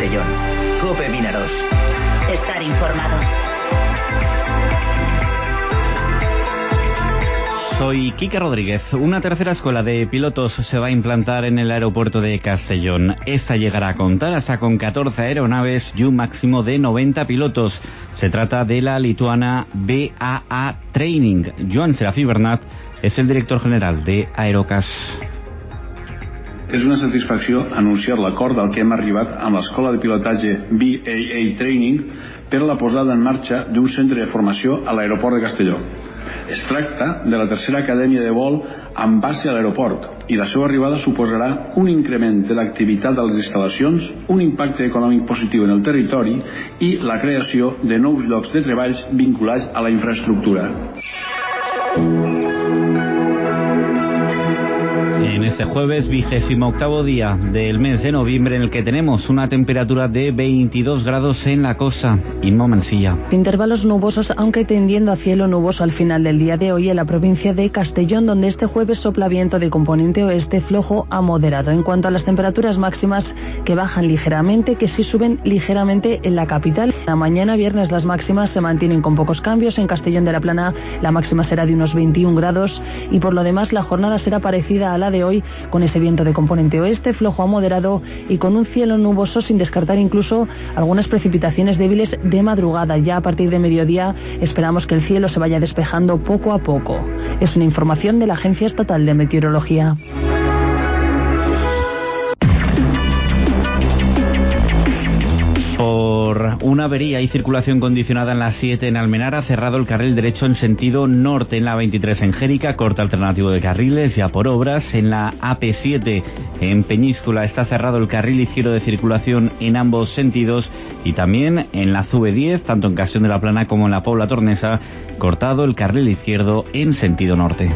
Castellón. COPE Vinaros. Estar informado. Soy Quique Rodríguez. Una tercera escuela de pilotos se va a implantar en el aeropuerto de Castellón. Esta llegará a contar hasta con 14 aeronaves y un máximo de 90 pilotos. Se trata de la lituana BAA Training. Joan Serafí Bernat és el director general de Aerocas. És una satisfacció anunciar l'acord al que hem arribat amb l'escola de pilotatge BAA Training per a la posada en marxa d'un centre de formació a l'aeroport de Castelló. Es tracta de la tercera acadèmia de vol amb base a l'aeroport i la seva arribada suposarà un increment de l'activitat de les instal·lacions, un impacte econòmic positiu en el territori i la creació de nous llocs de treballs vinculats a la infraestructura. En este jueves, 28º día del mes de noviembre, en el que tenemos una temperatura de 22 grados en la costa. Inma Mansilla. Intervalos nubosos, aunque tendiendo a cielo nuboso al final del día de hoy en la provincia de Castellón, donde este jueves sopla viento de componente oeste flojo a moderado. En cuanto a las temperaturas máximas, que bajan ligeramente, que sí suben ligeramente en la capital. La mañana viernes las máximas se mantienen con pocos cambios. En Castellón de la Plana la máxima será de unos 21 grados y por lo demás la jornada será parecida a la de hoy, con ese viento de componente oeste flojo a moderado y con un cielo nuboso, sin descartar incluso algunas precipitaciones débiles de madrugada. Ya a partir de mediodía esperamos que el cielo se vaya despejando poco a poco. Es una información de la Agencia Estatal de Meteorología. Por una avería y circulación condicionada en la 7 en Almenara, cerrado el carril derecho en sentido norte. En la 23 en Jérica, corte alternativo de carriles ya por obras. En la AP7 en Peñíscola está cerrado el carril izquierdo de circulación en ambos sentidos. Y también en la CV10, tanto en Castellón de la Plana como en la Pobla Tornesa, cortado el carril izquierdo en sentido norte.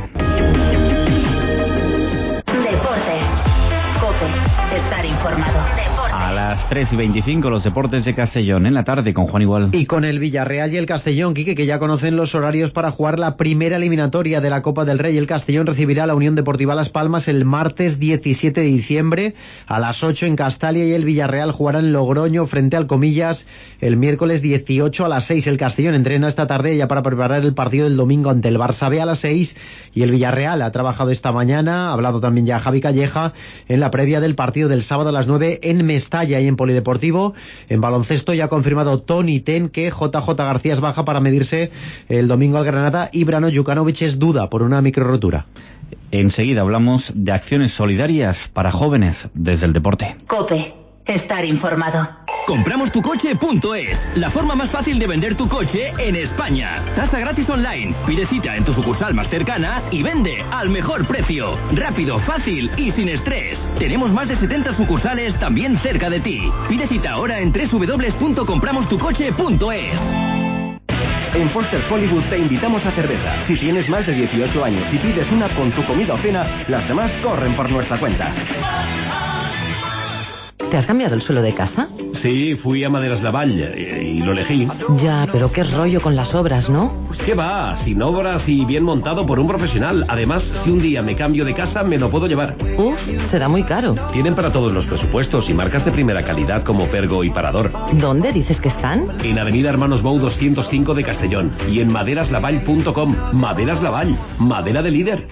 Deportes. COPE. Estar informado. A las 3:25 los deportes de Castellón en la tarde con Juan Igual. Y con el Villarreal y el Castellón, Quique, que ya conocen los horarios para jugar la primera eliminatoria de la Copa del Rey. El Castellón recibirá a la Unión Deportiva Las Palmas el martes 17 de diciembre a las 8 en Castalia, y el Villarreal jugará en Logroño frente al Comillas el miércoles 18 a las 6. El Castellón entrena esta tarde ya para preparar el partido del domingo ante el Barça B a las 6, y el Villarreal ha trabajado esta mañana, ha hablado también ya Javi Calleja, en la previa del partido del sábado a las 9 en Mestalla. Y en polideportivo, en baloncesto, ya ha confirmado Toni Ten que JJ García es baja para medirse el domingo al Granada, y Brano Jukanovic es duda por una microrotura. Enseguida hablamos de acciones solidarias para jóvenes desde el deporte. COPE. Estar informado. Compramostucoche.es, la forma más fácil de vender tu coche en España. Tasa gratis online. Pide cita en tu sucursal más cercana y vende al mejor precio. Rápido, fácil y sin estrés. Tenemos más de 70 sucursales también cerca de ti. Pide cita ahora en www.compramostucoche.es. En Foster Hollywood te invitamos a cerveza. Si tienes más de 18 años y pides una con tu comida o cena, las demás corren por nuestra cuenta. ¿Te has cambiado el suelo de casa? Sí, fui a Maderas Lavall y lo elegí. Ya, pero qué rollo con las obras, ¿no? ¿Qué va? Sin obras y bien montado por un profesional. Además, si un día me cambio de casa, me lo puedo llevar. Uf, será muy caro. Tienen para todos los presupuestos y marcas de primera calidad como Pergo y Parador. ¿Dónde dices que están? En Avenida Hermanos Bou 205 de Castellón y en maderaslavall.com. Maderas Lavall, madera de líder.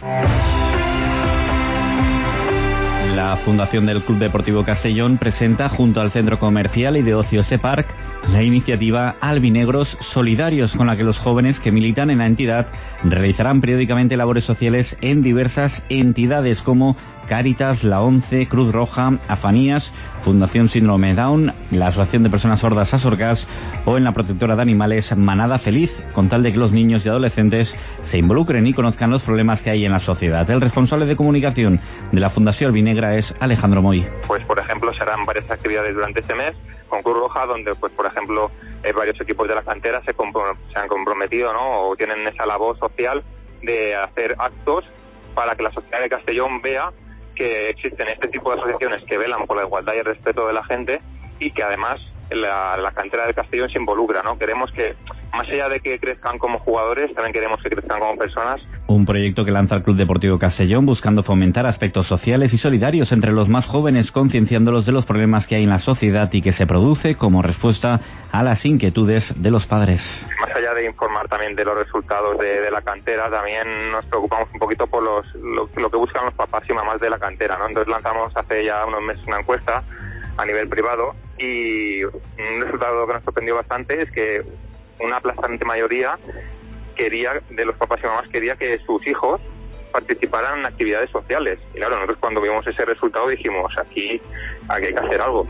La Fundación del Club Deportivo Castellón presenta junto al Centro Comercial y de Ocio Separc la iniciativa Albinegros Solidarios, con la que los jóvenes que militan en la entidad realizarán periódicamente labores sociales en diversas entidades como Cáritas, la ONCE, Cruz Roja, Afanías, Fundación Síndrome Down, la Asociación de Personas Sordas Asorgas o en la protectora de animales Manada Feliz, con tal de que los niños y adolescentes se involucren y conozcan los problemas que hay en la sociedad. El responsable de comunicación de la Fundación Albinegra es Alejandro Moy. Pues por ejemplo serán varias actividades durante este mes con Cruz Roja, donde pues por ejemplo varios equipos de la cantera se han comprometido, ¿no? O tienen esa labor social de hacer actos para que la sociedad de Castellón vea que existen este tipo de asociaciones que velan por la igualdad y el respeto de la gente, y que además la cantera de Castellón se involucra, ¿no? Queremos que más allá de que crezcan como jugadores, también queremos que crezcan como personas. Un proyecto que lanza el Club Deportivo Castellón buscando fomentar aspectos sociales y solidarios entre los más jóvenes, concienciándolos de los problemas que hay en la sociedad y que se produce como respuesta a las inquietudes de los padres. Más allá de informar también de los resultados de la cantera, también nos preocupamos un poquito por lo que buscan los papás y mamás de la cantera, ¿no? Entonces lanzamos hace ya unos meses una encuesta a nivel privado y un resultado que nos sorprendió bastante es que una aplastante mayoría de los papás y mamás quería que sus hijos participaran en actividades sociales. Y claro, nosotros cuando vimos ese resultado dijimos, aquí hay que hacer algo.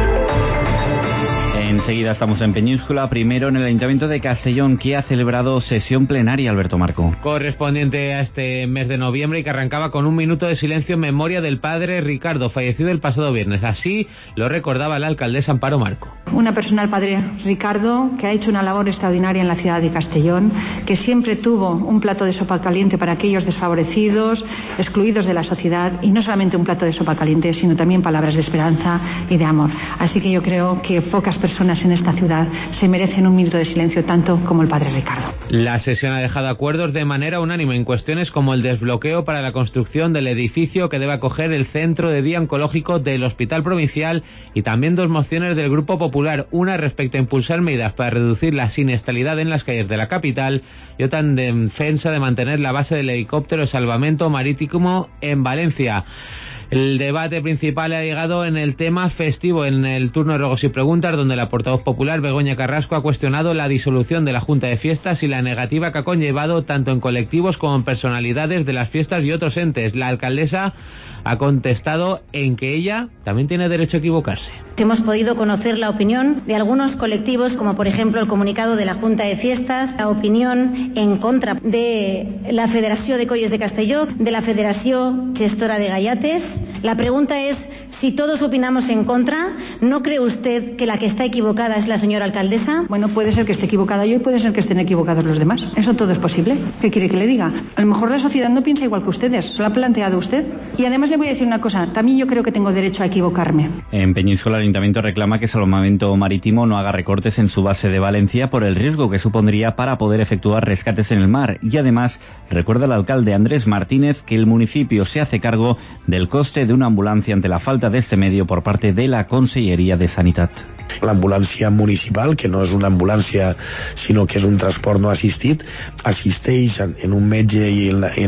Enseguida estamos en Peñíscola, primero en el Ayuntamiento de Castellón, que ha celebrado sesión plenaria, Alberto Marco. Correspondiente a este mes de noviembre y que arrancaba con un minuto de silencio en memoria del padre Ricardo, fallecido el pasado viernes. Así lo recordaba la alcaldesa Amparo Marco. Una persona, el padre Ricardo, que ha hecho una labor extraordinaria en la ciudad de Castellón, que siempre tuvo un plato de sopa caliente para aquellos desfavorecidos, excluidos de la sociedad, y no solamente un plato de sopa caliente, sino también palabras de esperanza y de amor. Así que yo creo que pocas personas en esta ciudad se merecen un minuto de silencio tanto como el padre Ricardo. La sesión ha dejado acuerdos de manera unánime en cuestiones como el desbloqueo para la construcción del edificio que debe acoger el centro de día oncológico del Hospital Provincial y también dos mociones del Grupo Popular, una respecto a impulsar medidas para reducir la siniestralidad en las calles de la capital y otra en defensa de mantener la base del helicóptero de salvamento marítimo en Valencia. El debate principal ha llegado en el tema festivo, en el turno de ruegos y preguntas, donde la portavoz popular Begoña Carrasco ha cuestionado la disolución de la Junta de Fiestas y la negativa que ha conllevado tanto en colectivos como en personalidades de las fiestas y otros entes. La alcaldesa ha contestado en que ella también tiene derecho a equivocarse. Hemos podido conocer la opinión de algunos colectivos, como por ejemplo el comunicado de la Junta de Fiestas, la opinión en contra de la Federació de Colles de Castelló, de la Federació Gestora de Gallates. La pregunta es, si todos opinamos en contra, ¿no cree usted que la que está equivocada es la señora alcaldesa? Bueno, puede ser que esté equivocada yo y puede ser que estén equivocados los demás. Eso todo es posible. ¿Qué quiere que le diga? A lo mejor la sociedad no piensa igual que ustedes. ¿Se lo ha planteado usted? Y además le voy a decir una cosa. También yo creo que tengo derecho a equivocarme. En Peñíscola, el Ayuntamiento reclama que Salvamento Marítimo no haga recortes en su base de Valencia por el riesgo que supondría para poder efectuar rescates en el mar. Y además, recuerda el alcalde Andrés Martínez que el municipio se hace cargo del coste de una ambulancia ante la falta de este medio por parte de la Conselleria de Sanitat. L'ambulància municipal, que no és una ambulància sinó que és un transport no assistit, assisteix en un metge i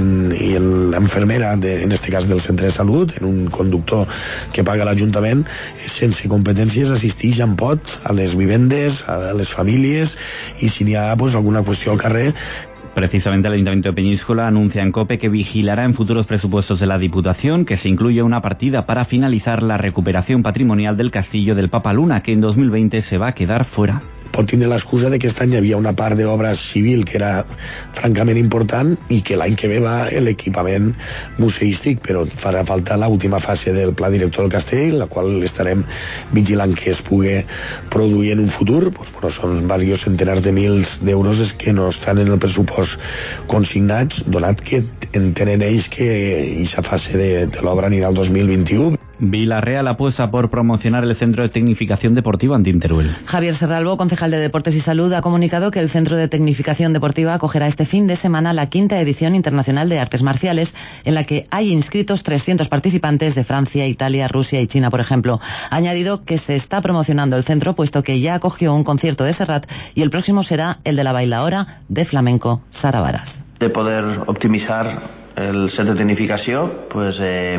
l'enfermera, en este cas del centre de salut, en un conductor que paga l'Ajuntament, sense competències assisteix en pot a les vivendes, a les famílies, i si n'hi ha alguna qüestió al carrer. Precisamente el Ayuntamiento de Peñíscola anuncia en COPE que vigilará en futuros presupuestos de la Diputación que se incluye una partida para finalizar la recuperación patrimonial del castillo del Papaluna, que en 2020 se va a quedar fuera. Pot tindre l'excusa de que aquest any hi havia una part d'obra civil que era francament important i que l'any que ve va l'equipament museístic, però farà falta l'última fase del pla director del castell, la qual estarem vigilant que es pugui produir en un futur, però són diversos centenars de mils d'euros que no estan en el pressupost consignats, donat que entenen ells que aquesta fase de l'obra anirà al 2021. Villarreal apuesta por promocionar el Centro de Tecnificación Deportiva Antim Teruel. Javier Serralbo, concejal de Deportes y Salud, ha comunicado que el Centro de Tecnificación Deportiva acogerá este fin de semana la 5ª edición internacional de artes marciales, en la que hay inscritos 300 participantes de Francia, Italia, Rusia y China, por ejemplo. Ha añadido que se está promocionando el centro, puesto que ya acogió un concierto de Serrat y el próximo será el de la bailaora de flamenco Sara Varas. De poder optimitzar el centre de tecnificació, pues,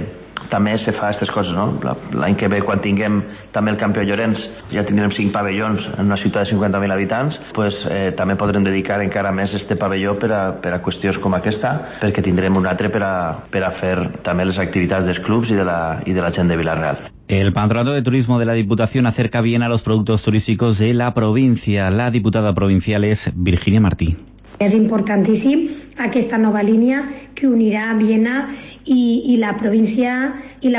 també se fa aquestes coses, no? L'any que ve, quan tinguem també el Campió Llorenç, ja tindrem 5 pavellons en una ciutat de 50.000 habitants, pues, també podrem dedicar encara més este pavelló per a qüestions com aquesta, perquè tindrem un altre per a fer també les activitats dels clubs i de la gent de Villarreal. El Patronato de Turismo de la Diputación acerca bien a los productos turísticos de la provincia. La diputada provincial es Virginia Martí. És importantíssim aquesta nova línia que unirà Viena i la província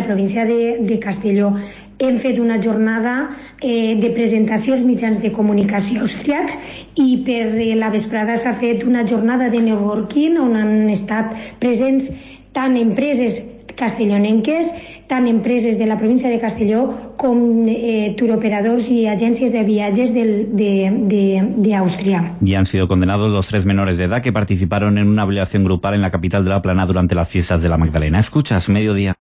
de Castelló. Hem fet una jornada de presentació als mitjans de comunicació austríacs i per la vesprada s'ha fet una jornada de networking on han estat presents tant empreses castellonenques, tant empreses de la província de Castelló com turoperadors y agencias de viajes de Austria. Y han sido condenados los 3 menores de edad que participaron en una violación grupal en la capital de La Plana durante las fiestas de la Magdalena. Escuchas, Mediodía.